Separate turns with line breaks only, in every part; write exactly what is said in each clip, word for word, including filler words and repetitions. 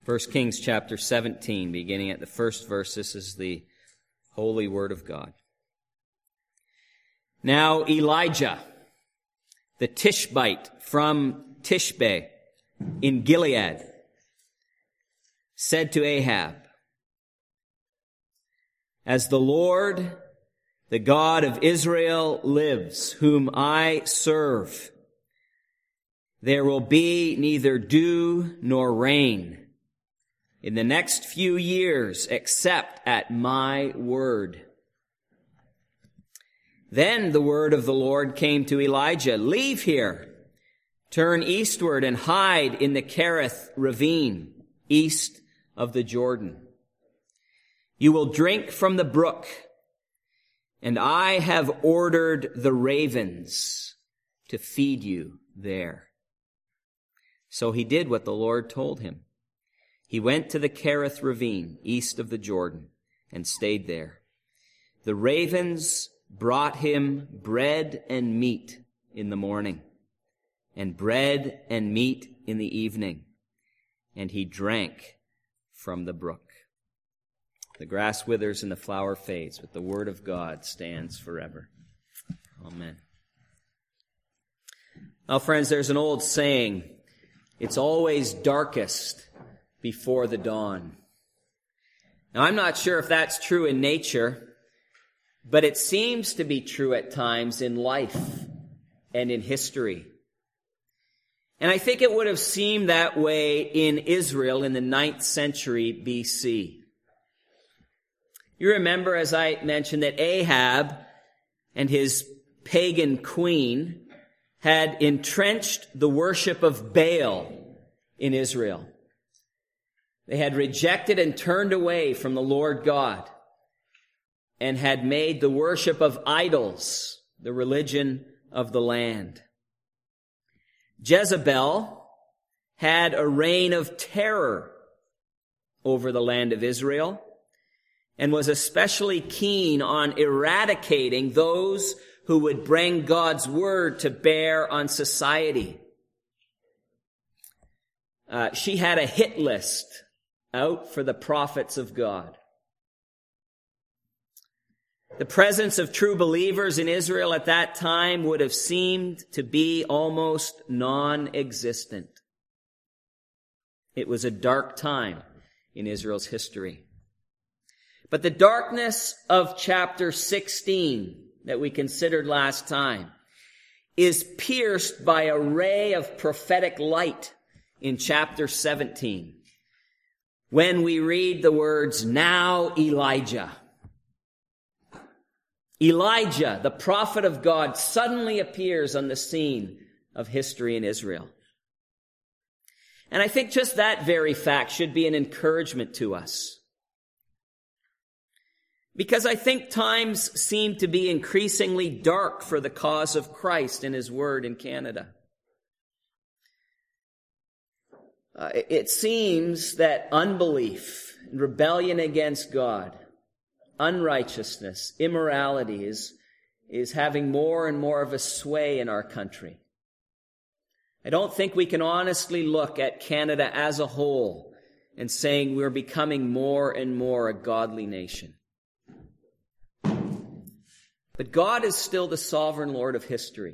First Kings chapter seventeen, beginning at the first verse. This is the holy word of God. Now Elijah, the Tishbite from Tishbe in Gilead, said to Ahab, "As the Lord, the God of Israel, lives, whom I serve, there will be neither dew nor rain in the next few years, except at my word." Then the word of the Lord came to Elijah, "Leave here, turn eastward and hide in the Kerith ravine, east of the Jordan. You will drink from the brook, and I have ordered the ravens to feed you there." So he did what the Lord told him. He went to the Kerith ravine, east of the Jordan, and stayed there. The ravens brought him bread and meat in the morning, and bread and meat in the evening, and he drank from the brook. The grass withers and the flower fades, but the word of God stands forever. Amen. Now, friends, there's an old saying, it's always darkest before the dawn. Now, I'm not sure if that's true in nature, but it seems to be true at times in life and in history. And I think it would have seemed that way in Israel in the ninth century B C. You remember, as I mentioned, that Ahab and his pagan queen had entrenched the worship of Baal in Israel. They had rejected and turned away from the Lord God and had made the worship of idols the religion of the land. Jezebel had a reign of terror over the land of Israel and was especially keen on eradicating those who would bring God's word to bear on society. Uh, she had a hit list out for the prophets of God. The presence of true believers in Israel at that time would have seemed to be almost non-existent. It was a dark time in Israel's history. But the darkness of chapter sixteen that we considered last time is pierced by a ray of prophetic light in chapter seventeen. When we read the words, "Now Elijah." Elijah, the prophet of God, suddenly appears on the scene of history in Israel. And I think just that very fact should be an encouragement to us. Because I think times seem to be increasingly dark for the cause of Christ and His Word in Canada. Uh, it seems that unbelief, rebellion against God, unrighteousness, immorality is, is having more and more of a sway in our country. I don't think we can honestly look at Canada as a whole and saying we're becoming more and more a godly nation. But God is still the sovereign Lord of history.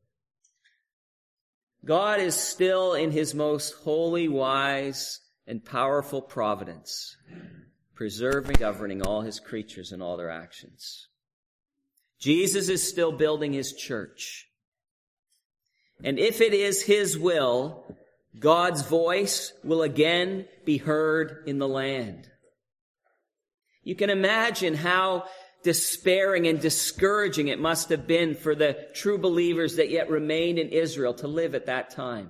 God is still in His most holy, wise, and powerful providence, preserving, governing all His creatures and all their actions. Jesus is still building His church. And if it is His will, God's voice will again be heard in the land. You can imagine how despairing and discouraging it must have been for the true believers that yet remained in Israel to live at that time.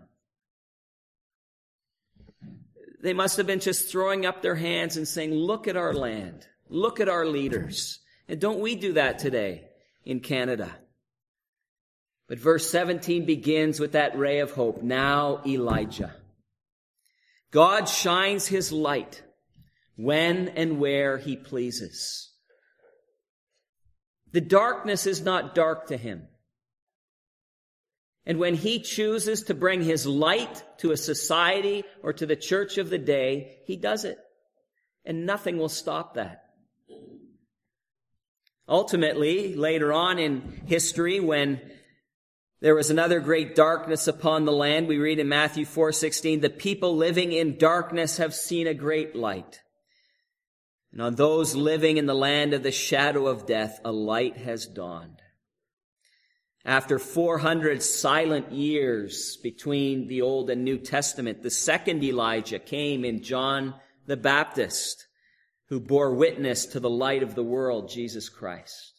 They must have been just throwing up their hands and saying, "Look at our land. Look at our leaders." And don't we do that today in Canada? But verse seventeen begins with that ray of hope. Now Elijah. God shines His light when and where He pleases. The darkness is not dark to Him. And when he chooses to bring his light to a society or to the church of the day, he does it. And nothing will stop that. Ultimately, later on in history, when there was another great darkness upon the land, we read in Matthew four sixteen, the people living in darkness have seen a great light. And on those living in the land of the shadow of death, a light has dawned. After four hundred silent years between the Old and New Testament, the second Elijah came in John the Baptist, who bore witness to the light of the world, Jesus Christ.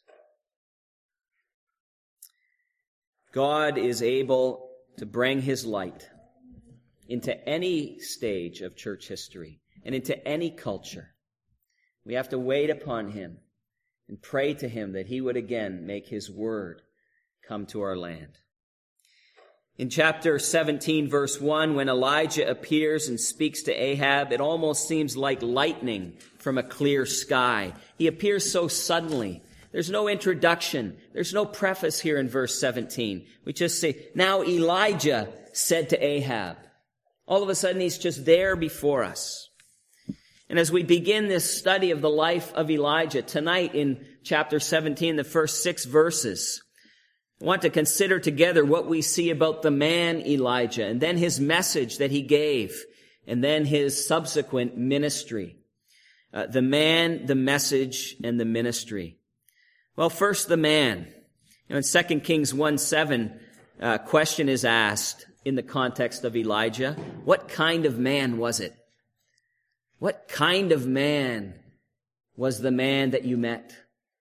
God is able to bring his light into any stage of church history and into any culture. We have to wait upon him and pray to him that he would again make his word come to our land. In chapter seventeen, verse one, when Elijah appears and speaks to Ahab, it almost seems like lightning from a clear sky. He appears so suddenly. There's no introduction. There's no preface here in verse seventeen. We just say, now Elijah said to Ahab. All of a sudden, he's just there before us. And as we begin this study of the life of Elijah tonight in chapter seventeen, the first six verses, I want to consider together what we see about the man Elijah, and then his message that he gave, and then his subsequent ministry. Uh, the man, the message, and the ministry. Well, first the man. You know, in Second Kings one seven, a question is asked in the context of Elijah. What kind of man was it? What kind of man was the man that you met?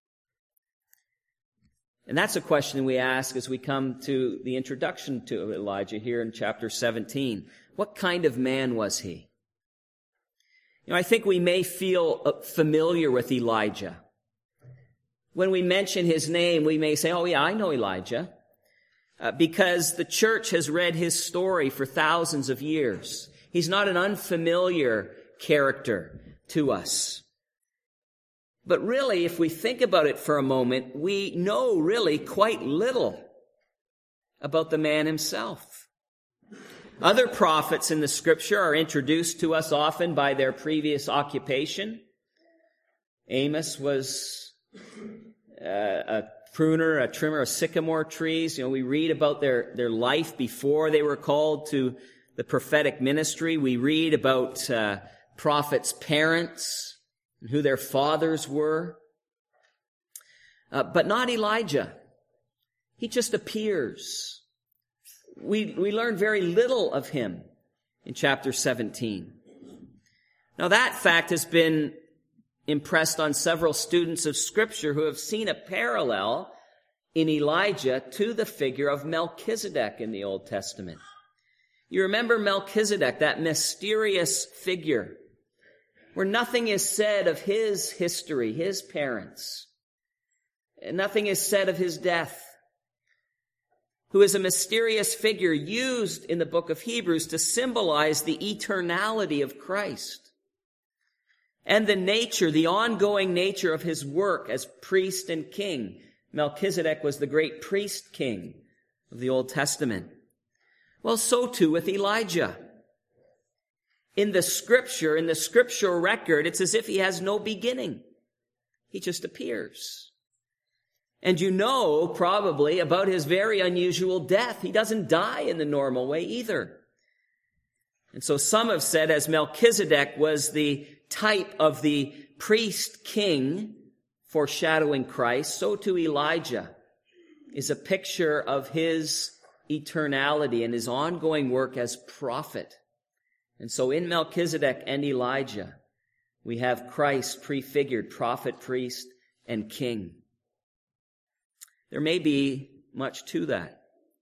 And that's a question we ask as we come to the introduction to Elijah here in chapter seventeen. What kind of man was he? You know, I think we may feel familiar with Elijah. When we mention his name, we may say, oh yeah, I know Elijah. Uh, because the church has read his story for thousands of years. He's not an unfamiliar character to us. But really, if we think about it for a moment, we know really quite little about the man himself. Other prophets in the scripture are introduced to us often by their previous occupation. Amos was uh, a pruner, a trimmer of sycamore trees. You know, we read about their, their life before they were called to the prophetic ministry. We read about uh, prophets' parents and who their fathers were. Uh, but not Elijah. He just appears. We, we learn very little of him in chapter seventeen. Now that fact has been impressed on several students of Scripture who have seen a parallel in Elijah to the figure of Melchizedek in the Old Testament. You remember Melchizedek, that mysterious figure, where nothing is said of his history, his parents. And nothing is said of his death. Who is a mysterious figure used in the book of Hebrews to symbolize the eternality of Christ. And the nature, the ongoing nature of his work as priest and king. Melchizedek was the great priest king of the Old Testament. Well, so too with Elijah. In the scripture, in the scriptural record, it's as if he has no beginning. He just appears. And you know probably about his very unusual death. He doesn't die in the normal way either. And so some have said, as Melchizedek was the type of the priest king foreshadowing Christ, so too Elijah is a picture of his eternality and his ongoing work as prophet. And so in Melchizedek and Elijah, we have Christ prefigured, prophet, priest, and king. There may be much to that.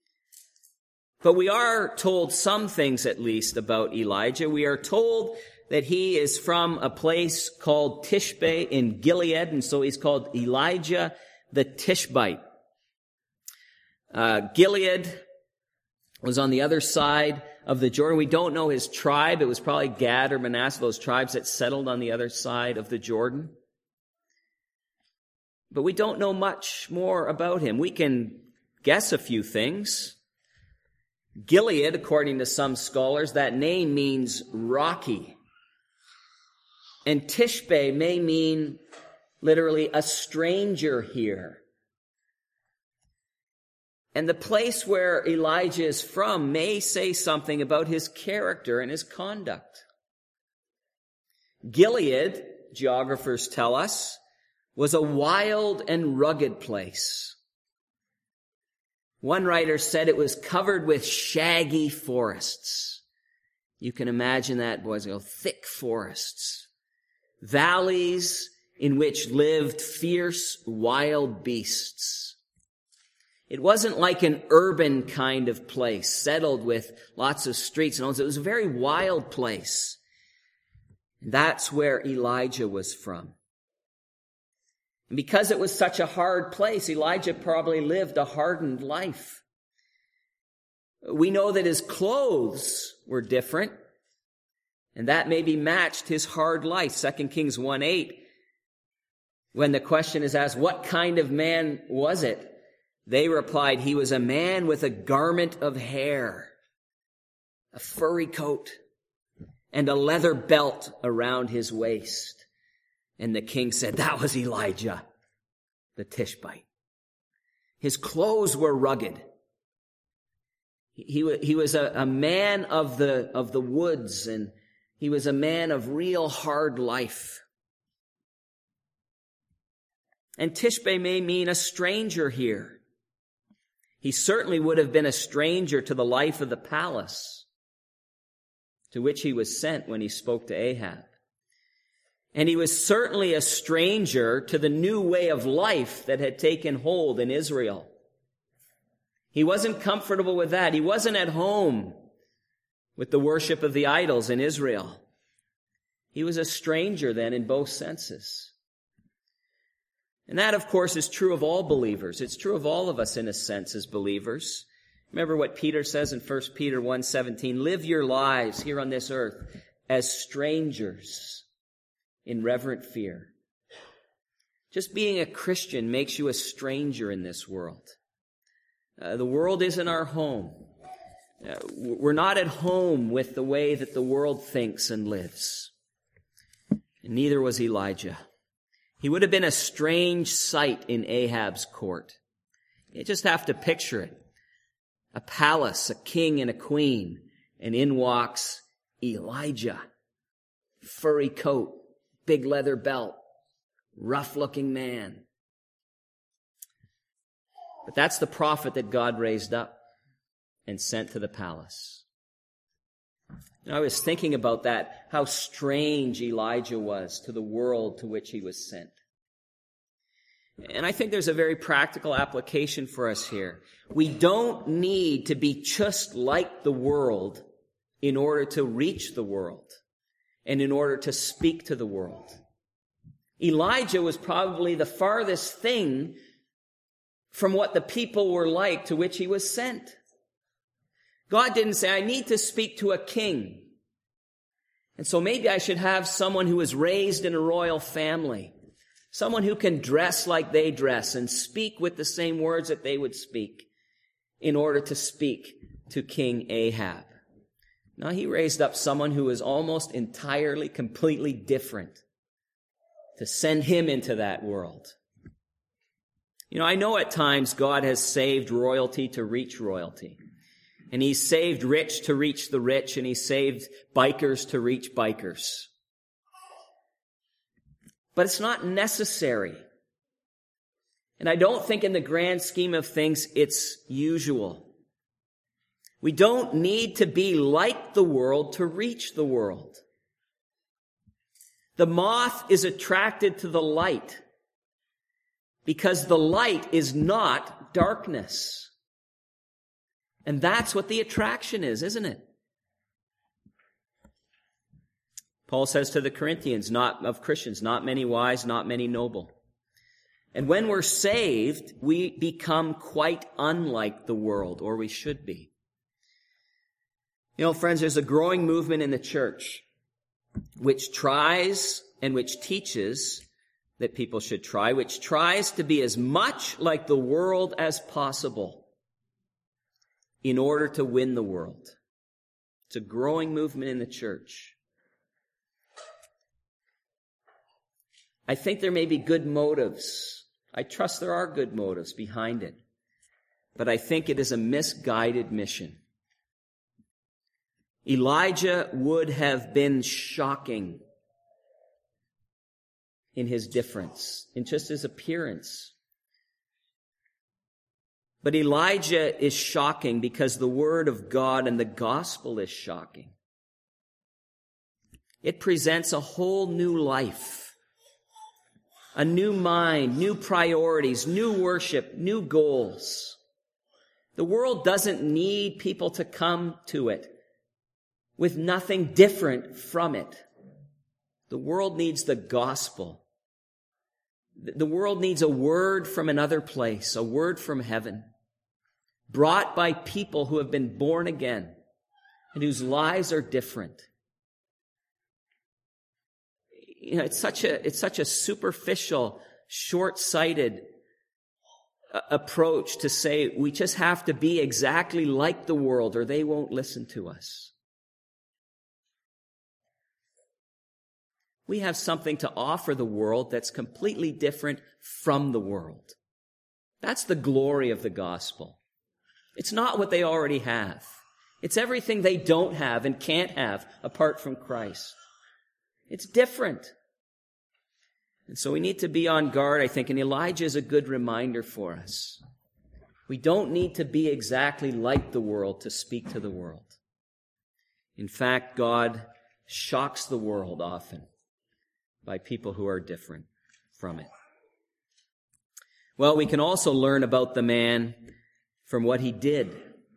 But we are told some things, at least, about Elijah. We are told that he is from a place called Tishbe in Gilead, and so he's called Elijah the Tishbite. Uh, Gilead was on the other side of the Jordan. We don't know his tribe. It was probably Gad or Manasseh, those tribes that settled on the other side of the Jordan. But we don't know much more about him. We can guess a few things. Gilead, according to some scholars, that name means rocky. And Tishbe may mean literally a stranger here. And the place where Elijah is from may say something about his character and his conduct. Gilead, geographers tell us, was a wild and rugged place. One writer said it was covered with shaggy forests. You can imagine that, boys, you know, thick forests. Valleys in which lived fierce wild beasts. It wasn't like an urban kind of place, settled with lots of streets and all. It was a very wild place. And that's where Elijah was from. And because it was such a hard place, Elijah probably lived a hardened life. We know that his clothes were different, and that maybe matched his hard life. Second Kings one eight, when the question is asked, what kind of man was it? They replied, he was a man with a garment of hair, a furry coat, and a leather belt around his waist. And the king said, that was Elijah, the Tishbite. His clothes were rugged. He, he was a, a man of the, of the woods, and he was a man of real hard life. And Tishbe may mean a stranger here. He certainly would have been a stranger to the life of the palace to which he was sent when he spoke to Ahab. And he was certainly a stranger to the new way of life that had taken hold in Israel. He wasn't comfortable with that. He wasn't at home with the worship of the idols in Israel. He was a stranger then in both senses. And that, of course, is true of all believers. It's true of all of us in a sense as believers. Remember what Peter says in First Peter one seventeen, live your lives here on this earth as strangers in reverent fear. Just being a Christian makes you a stranger in this world. Uh, the world isn't our home. Uh, we're not at home with the way that the world thinks and lives. And neither was Elijah. He would have been a strange sight in Ahab's court. You just have to picture it. A palace, a king and a queen, and in walks Elijah. Furry coat, big leather belt, rough-looking man. But that's the prophet that God raised up and sent to the palace. You know, I was thinking about that, how strange Elijah was to the world to which he was sent. And I think there's a very practical application for us here. We don't need to be just like the world in order to reach the world and in order to speak to the world. Elijah was probably the farthest thing from what the people were like to which he was sent. God didn't say, I need to speak to a king. And so maybe I should have someone who was raised in a royal family. Someone who can dress like they dress and speak with the same words that they would speak in order to speak to King Ahab. Now he raised up someone who was almost entirely, completely different to send him into that world. You know, I know at times God has saved royalty to reach royalty. And he's saved rich to reach the rich, and he saved bikers to reach bikers. But it's not necessary. And I don't think in the grand scheme of things it's usual. We don't need to be like the world to reach the world. The moth is attracted to the light because the light is not darkness. And that's what the attraction is, isn't it? Paul says to the Corinthians, not of Christians, not many wise, not many noble. And when we're saved, we become quite unlike the world, or we should be. You know, friends, there's a growing movement in the church which tries and which teaches that people should try, which tries to be as much like the world as possible. in order to win the world. It's a growing movement in the church. I think there may be good motives. I trust there are good motives behind it. But I think it is a misguided mission. Elijah would have been shocking in his difference, in just his appearance. But Elijah is shocking because the word of God and the gospel is shocking. It presents a whole new life, a new mind, new priorities, new worship, new goals. The world doesn't need people to come to it with nothing different from it. The world needs the gospel. The world needs a word from another place, a word from heaven, brought by people who have been born again and whose lives are different. You know, it's such a, it's such a superficial, short-sighted uh, approach to say we just have to be exactly like the world or they won't listen to us. We have something to offer the world that's completely different from the world. That's the glory of the gospel. It's not what they already have. It's everything they don't have and can't have apart from Christ. It's different. And so we need to be on guard, I think, and Elijah is a good reminder for us. We don't need to be exactly like the world to speak to the world. In fact, God shocks the world often by people who are different from it. Well, we can also learn about the man from what he did.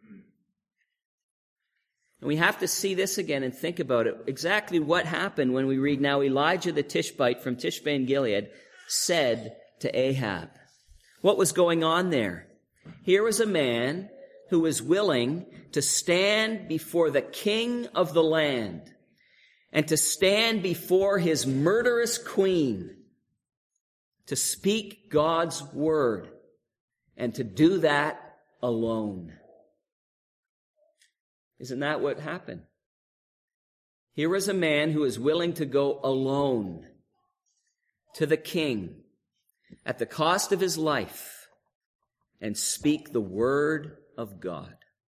And we have to see this again and think about it. Exactly what happened when we read, now Elijah the Tishbite from Tishbe in Gilead said to Ahab. What was going on there? Here was a man who was willing to stand before the king of the land and to stand before his murderous queen, to speak God's word, and to do that alone. Isn't that what happened? Here was a man who was willing to go alone to the king at the cost of his life and speak the word of God.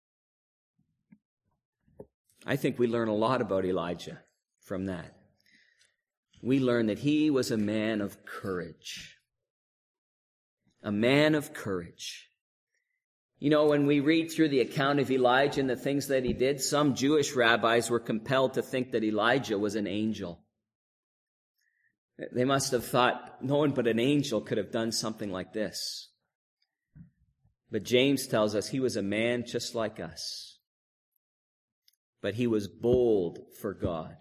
I think we learn a lot about Elijah from that. We learn that he was a man of courage. A man of courage. You know, when we read through the account of Elijah and the things that he did, some Jewish rabbis were compelled to think that Elijah was an angel. They must have thought no one but an angel could have done something like this. But James tells us he was a man just like us. But he was bold for God.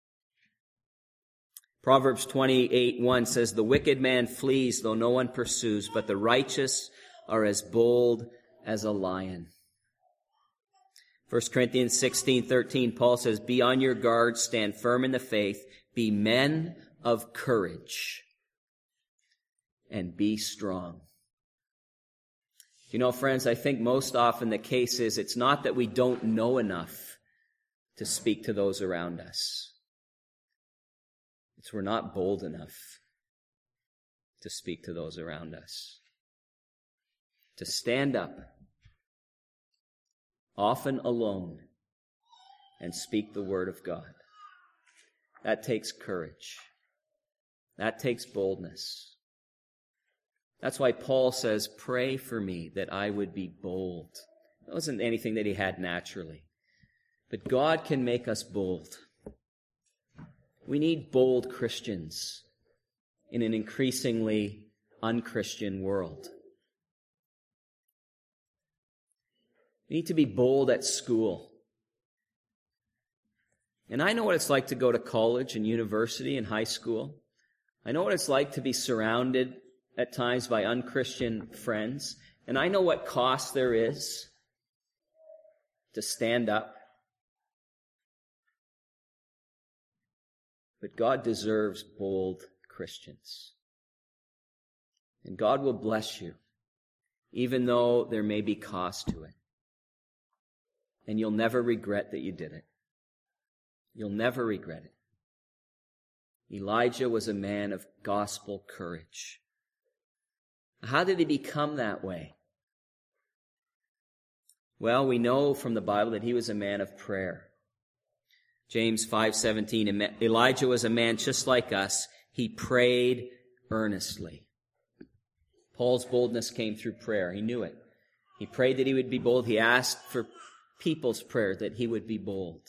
Proverbs twenty-eight one says, the wicked man flees though no one pursues, but the righteous are as bold as a lion. First Corinthians sixteen thirteen, Paul says, be on your guard, stand firm in the faith, be men of courage, and be strong. You know, friends, I think most often the case is it's not that we don't know enough to speak to those around us. It's we're not bold enough to speak to those around us. To stand up, often alone, and speak the word of God. That takes courage. That takes boldness. That's why Paul says, pray for me that I would be bold. It wasn't anything that he had naturally. But God can make us bold. We need bold Christians in an increasingly unchristian world. We need to be bold at school. And I know what it's like to go to college and university and high school. I know what it's like to be surrounded at times by unchristian friends. And I know what cost there is to stand up. But God deserves bold Christians. And God will bless you, even though there may be cost to it. and you'll never regret that you did it. You'll never regret it. Elijah was a man of gospel courage. How did he become that way? Well, we know from the Bible that he was a man of prayer. James five seventeen, Elijah was a man just like us. He prayed earnestly. Paul's boldness came through prayer. He knew it. He prayed that he would be bold. He asked for people's prayer that he would be bold.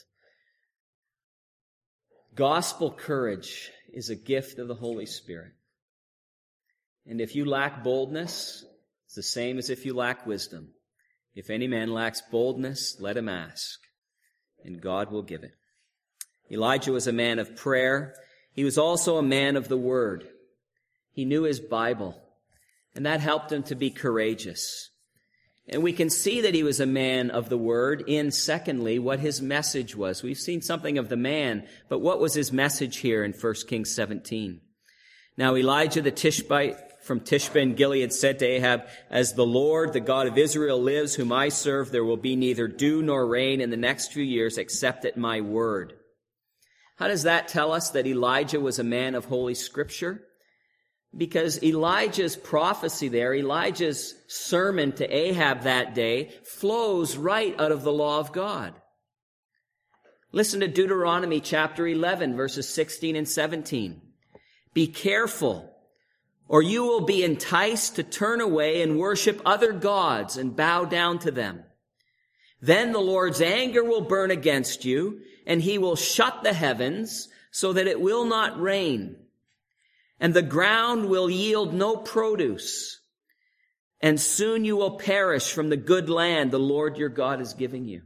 Gospel courage is a gift of the Holy Spirit. And if you lack boldness, it's the same as if you lack wisdom. If any man lacks boldness, let him ask, and God will give it. Elijah was a man of prayer. He was also a man of the Word. He knew his Bible, and that helped him to be courageous. And we can see that he was a man of the Word in, secondly, what his message was. We've seen something of the man, but what was his message here in First Kings seventeen? Now Elijah the Tishbite from Tishbe in Gilead said to Ahab, "As the Lord, the God of Israel lives, whom I serve, there will be neither dew nor rain in the next few years except at my word." How does that tell us that Elijah was a man of Holy Scripture? Because Elijah's prophecy there, Elijah's sermon to Ahab that day, flows right out of the law of God. Listen to Deuteronomy chapter eleven, verses sixteen and seventeen. "Be careful, or you will be enticed to turn away and worship other gods and bow down to them. Then the Lord's anger will burn against you, and he will shut the heavens so that it will not rain. And the ground will yield no produce. And soon you will perish from the good land the Lord your God is giving you."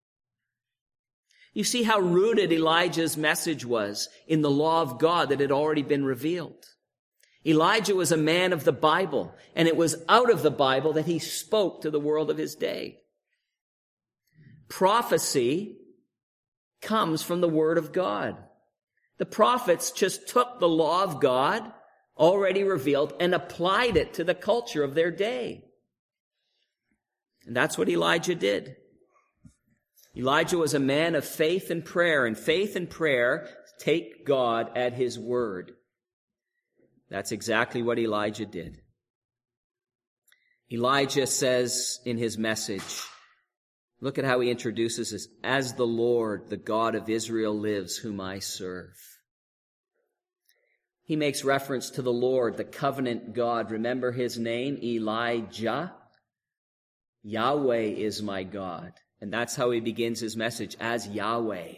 You see how rooted Elijah's message was in the law of God that had already been revealed. Elijah was a man of the Bible, and it was out of the Bible that he spoke to the world of his day. Prophecy comes from the Word of God. The prophets just took the law of God, already revealed, and applied it to the culture of their day. And that's what Elijah did. Elijah was a man of faith and prayer, and faith and prayer take God at his word. That's exactly what Elijah did. Elijah says in his message, look at how he introduces us, "As the Lord, the God of Israel lives, whom I serve." He makes reference to the Lord, the covenant God. Remember his name, Elijah? Yahweh is my God. And that's how he begins his message, as Yahweh.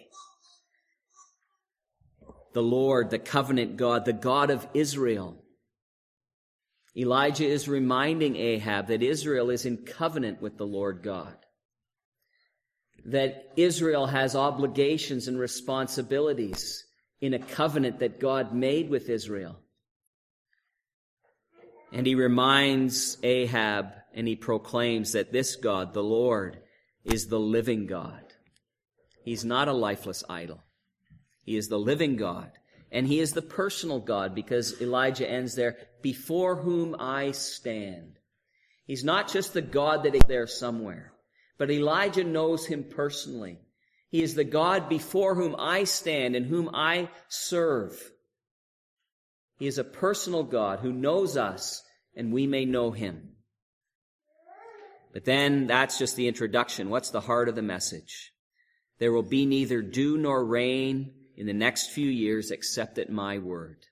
The Lord, the covenant God, the God of Israel. Elijah is reminding Ahab that Israel is in covenant with the Lord God. That Israel has obligations and responsibilities in a covenant that God made with Israel. And he reminds Ahab and he proclaims that this God, the Lord, is the living God. He's not a lifeless idol. He is the living God. And he is the personal God, because Elijah ends there, "before whom I stand." He's not just the God that is there somewhere, but Elijah knows him personally. He is the God before whom I stand and whom I serve. He is a personal God who knows us, and we may know him. But then that's just the introduction. What's the heart of the message? There will be neither dew nor rain in the next few years except at my word.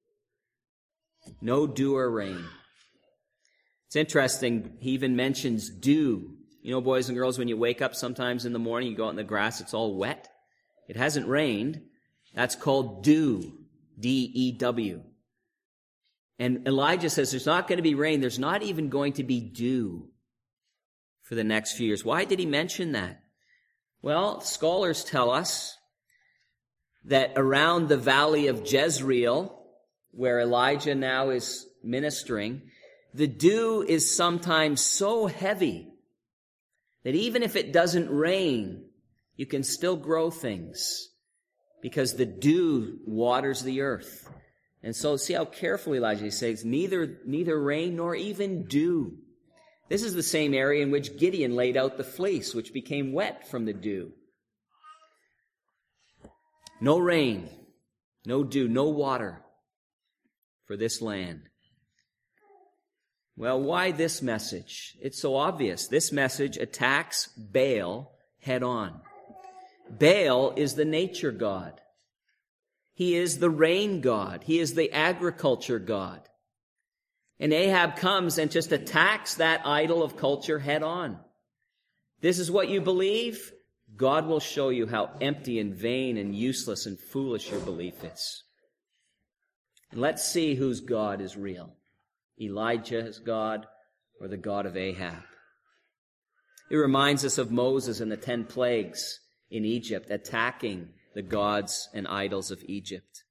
No dew or rain. It's interesting, he even mentions dew. You know, boys and girls, when you wake up sometimes in the morning, you go out in the grass, it's all wet. It hasn't rained. That's called dew. D E W. And Elijah says there's not going to be rain. There's not even going to be dew for the next few years. Why did he mention that? Well, scholars tell us that around the valley of Jezreel, where Elijah now is ministering, the dew is sometimes so heavy that even if it doesn't rain, you can still grow things because the dew waters the earth. And so see how carefully Elijah says, neither, neither rain nor even dew. This is the same area in which Gideon laid out the fleece, which became wet from the dew. No rain, no dew, no water for this land. Well, why this message? It's so obvious. This message attacks Baal head on. Baal is the nature god. He is the rain god. He is the agriculture god. And Ahab comes and just attacks that idol of culture head on. This is what you believe? God will show you how empty and vain and useless and foolish your belief is. And let's see whose God is real. Elijah's God or the God of Ahab. It reminds us of Moses and the ten plagues in Egypt, attacking the gods and idols of Egypt.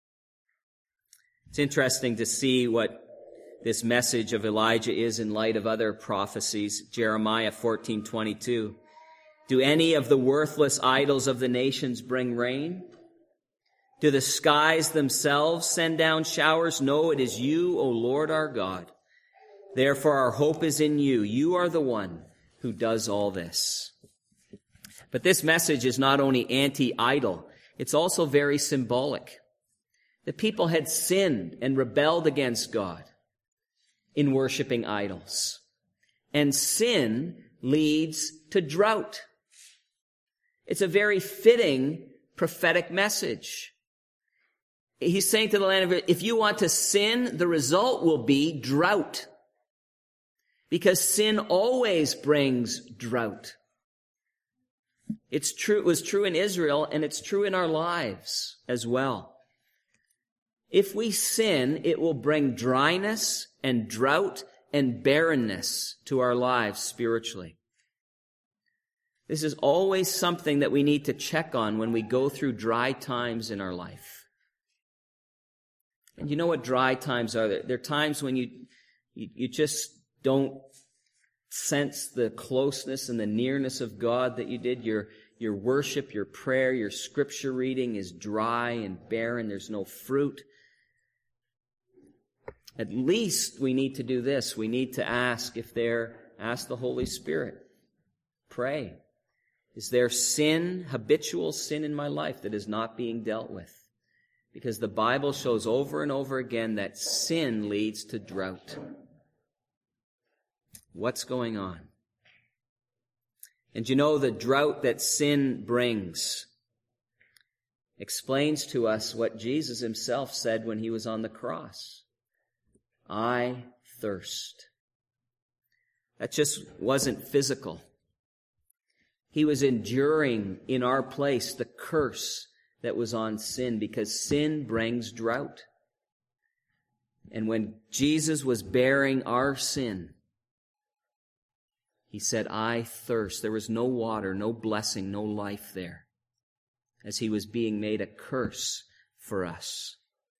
It's interesting to see what this message of Elijah is in light of other prophecies. Jeremiah fourteen twenty-two. Do any of the worthless idols of the nations bring rain? Do the skies themselves send down showers? No, it is you, O Lord our God. Therefore our hope is in you. You are the one who does all this. But this message is not only anti-idol, it's also very symbolic. The people had sinned and rebelled against God in worshiping idols. And sin leads to drought. It's a very fitting prophetic message. He's saying to the land of Israel, if you want to sin, the result will be drought. Because sin always brings drought. It's true, it was true in Israel, and it's true in our lives as well. If we sin, it will bring dryness and drought and barrenness to our lives spiritually. This is always something that we need to check on when we go through dry times in our life. And you know what dry times are? They're, they're times when you, you, you just don't sense the closeness and the nearness of God that you did. Your, your worship, your prayer, your scripture reading is dry and barren. There's no fruit. At least we need to do this. We need to ask if there, ask the Holy Spirit. Pray. Is there sin, habitual sin in my life that is not being dealt with? Because the Bible shows over and over again that sin leads to drought. What's going on? And you know, the drought that sin brings explains to us what Jesus himself said when he was on the cross. I thirst. That just wasn't physical. He was enduring in our place the curse that was on sin, because sin brings drought. And when Jesus was bearing our sin, he said, I thirst. There was no water, no blessing, no life there, as he was being made a curse for us.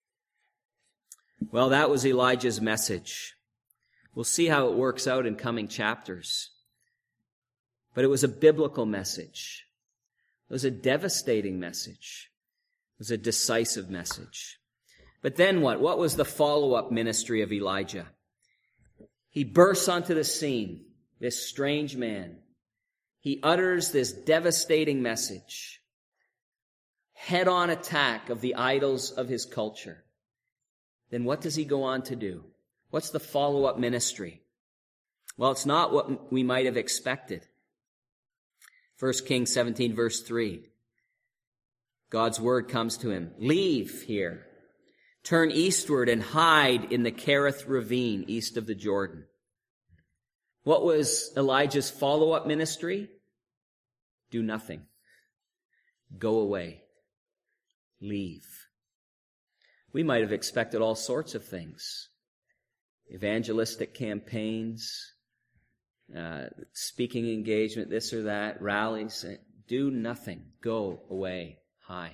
Well, that was Elijah's message. We'll see how it works out in coming chapters. But it was a biblical message. It was a devastating message. It was a decisive message. But then what? What was the follow-up ministry of Elijah? He bursts onto the scene, this strange man. He utters this devastating message. Head-on attack of the idols of his culture. Then what does he go on to do? What's the follow-up ministry? Well, it's not what we might have expected. First Kings seventeen, verse three. God's word comes to him. Leave here. Turn eastward and hide in the Kerith ravine east of the Jordan. What was Elijah's follow-up ministry? Do nothing. Go away. Leave. We might have expected all sorts of things. Evangelistic campaigns, uh, speaking engagement, this or that, rallies. Do nothing. Go away. Hide.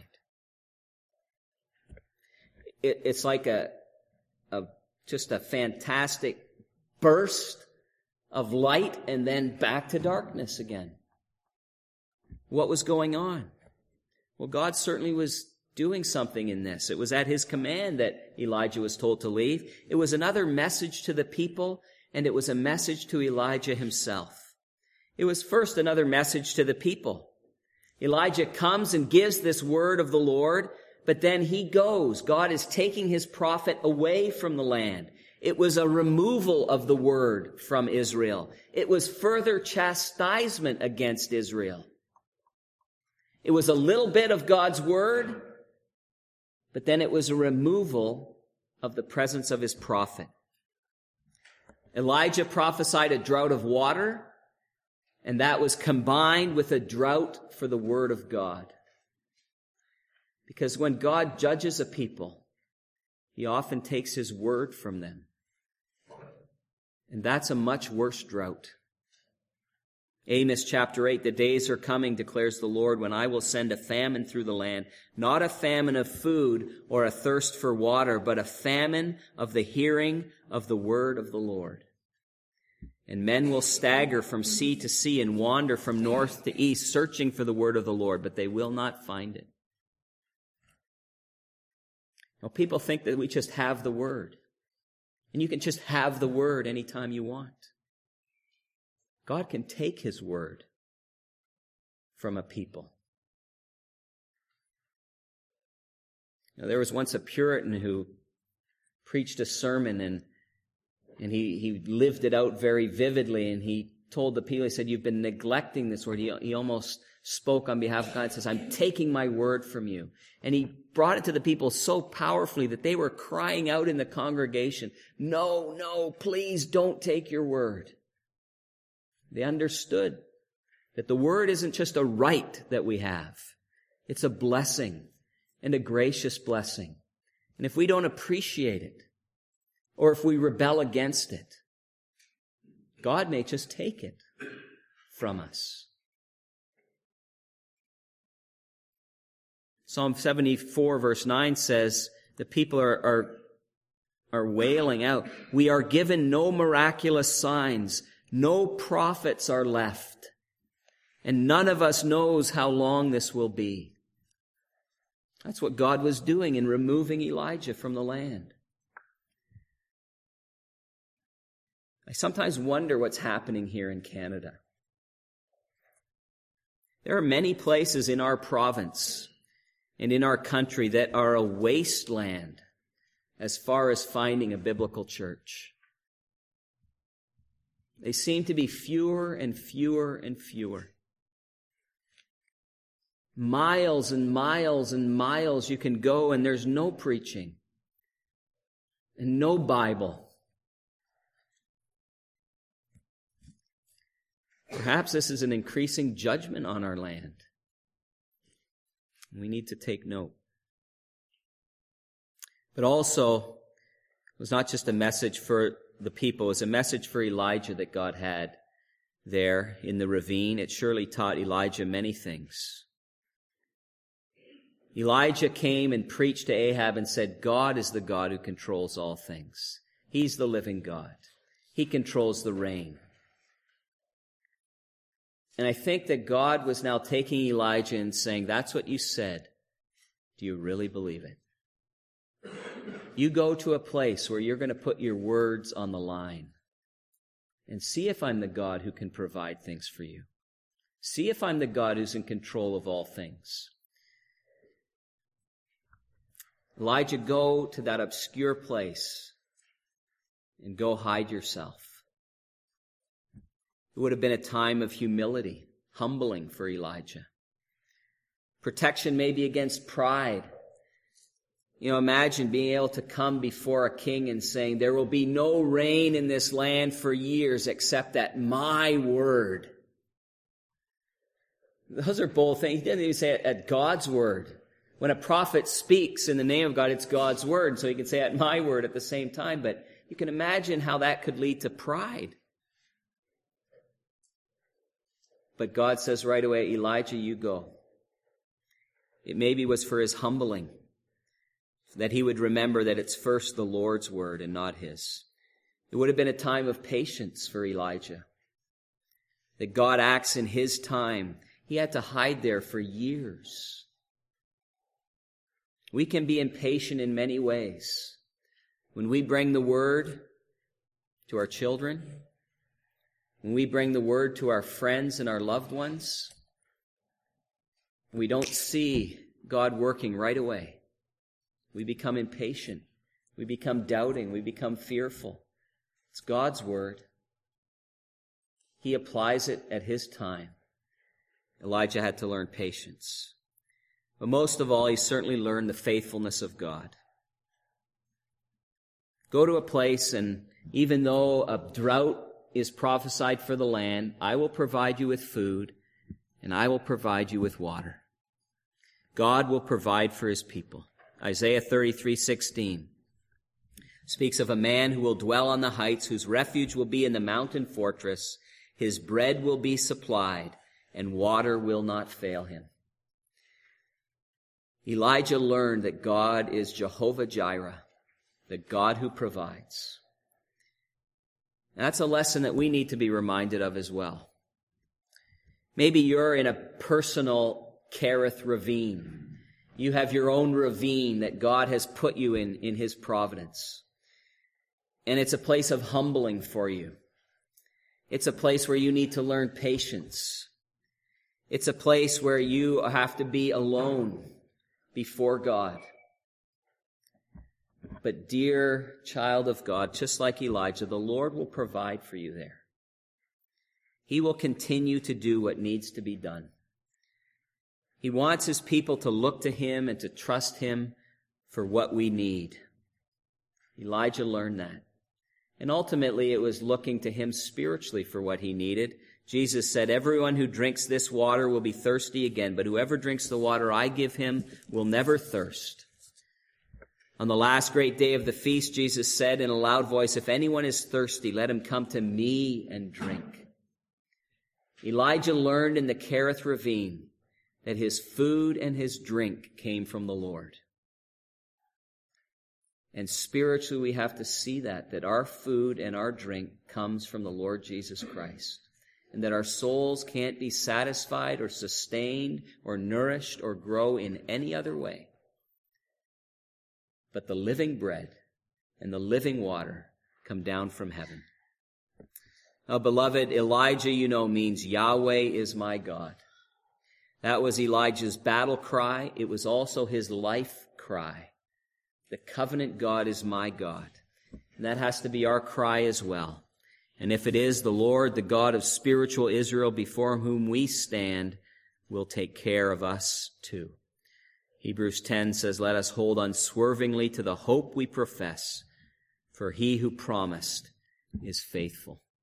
It, it's like a, a just a fantastic burst of light and then back to darkness again. What was going on? Well, God certainly was doing something in this. It was at his command that Elijah was told to leave. It was another message to the people, and it was a message to Elijah himself. It was first another message to the people. Elijah comes and gives this word of the Lord, but then he goes. God is taking his prophet away from the land. It was a removal of the word from Israel. It was further chastisement against Israel. It was a little bit of God's word, but then it was a removal of the presence of his prophet. Elijah prophesied a drought of water, and that was combined with a drought for the word of God. Because when God judges a people, he often takes his word from them. And that's a much worse drought. Amos chapter eight, the days are coming, declares the Lord, when I will send a famine through the land, not a famine of food or a thirst for water, but a famine of the hearing of the word of the Lord. And men will stagger from sea to sea and wander from north to east, searching for the word of the Lord, but they will not find it. Now, people think that we just have the word, and you can just have the word anytime you want. God can take his word from a people. Now, there was once a Puritan who preached a sermon, and and he, he lived it out very vividly, and he told the people, he said, you've been neglecting this word. He, he almost spoke on behalf of God and says, I'm taking my word from you. And he brought it to the people so powerfully that they were crying out in the congregation, no, no, please don't take your word. They understood that the word isn't just a right that we have. It's a blessing, and a gracious blessing. And if we don't appreciate it, or if we rebel against it, God may just take it from us. Psalm seventy-four verse nine says, the people are, are, are wailing out, we are given no miraculous signs, no prophets are left, and none of us knows how long this will be. That's what God was doing in removing Elijah from the land. I sometimes wonder what's happening here in Canada. There are many places in our province and in our country that are a wasteland as far as finding a biblical church. They seem to be fewer and fewer and fewer. Miles and miles and miles you can go, and there's no preaching and no Bible. Perhaps this is an increasing judgment on our land. We need to take note. But also, it was not just a message for the people, it was a message for Elijah that God had there in the ravine. It surely taught Elijah many things. Elijah came and preached to Ahab and said, God is the God who controls all things. He's the living God. He controls the rain. And I think that God was now taking Elijah and saying, that's what you said. Do you really believe it? You go to a place where you're going to put your words on the line and see if I'm the God who can provide things for you. See if I'm the God who's in control of all things. Elijah, go to that obscure place and go hide yourself. It would have been a time of humility, humbling for Elijah. Protection maybe against pride. You know, imagine being able to come before a king and saying, there will be no rain in this land for years except at my word. Those are bold things. He didn't even say it at God's word. When a prophet speaks in the name of God, it's God's word, so he can say at my word at the same time. But you can imagine how that could lead to pride. But God says right away, Elijah, you go. It maybe was for his humbling, that he would remember that it's first the Lord's word and not his. It would have been a time of patience for Elijah, that God acts in his time. He had to hide there for years. We can be impatient in many ways. When we bring the word to our children, when we bring the word to our friends and our loved ones, we don't see God working right away. We become impatient. We become doubting. We become fearful. It's God's word. He applies it at his time. Elijah had to learn patience. But most of all, he certainly learned the faithfulness of God. Go to a place, and even though a drought is prophesied for the land, I will provide you with food, and I will provide you with water. God will provide for his people. Isaiah thirty-three sixteen speaks of a man who will dwell on the heights, whose refuge will be in the mountain fortress. His bread will be supplied, and water will not fail him. Elijah learned that God is Jehovah Jireh, the God who provides. And that's a lesson that we need to be reminded of as well. Maybe you're in a personal Kerith ravine. You have your own ravine that God has put you in, in his providence. And it's a place of humbling for you. It's a place where you need to learn patience. It's a place where you have to be alone before God. But dear child of God, just like Elijah, the Lord will provide for you there. He will continue to do what needs to be done. He wants his people to look to him and to trust him for what we need. Elijah learned that. And ultimately, it was looking to him spiritually for what he needed. Jesus said, everyone who drinks this water will be thirsty again, but whoever drinks the water I give him will never thirst. On the last great day of the feast, Jesus said in a loud voice, if anyone is thirsty, let him come to me and drink. Elijah learned in the Kerith ravine that his food and his drink came from the Lord. And spiritually, we have to see that, that our food and our drink comes from the Lord Jesus Christ. And that our souls can't be satisfied or sustained or nourished or grow in any other way. But the living bread and the living water come down from heaven. Now, beloved, Elijah, you know, means Yahweh is my God. That was Elijah's battle cry. It was also his life cry. The covenant God is my God. And that has to be our cry as well. And if it is, the Lord, the God of spiritual Israel, before whom we stand, will take care of us too. Hebrews ten says, let us hold unswervingly to the hope we profess, for he who promised is faithful.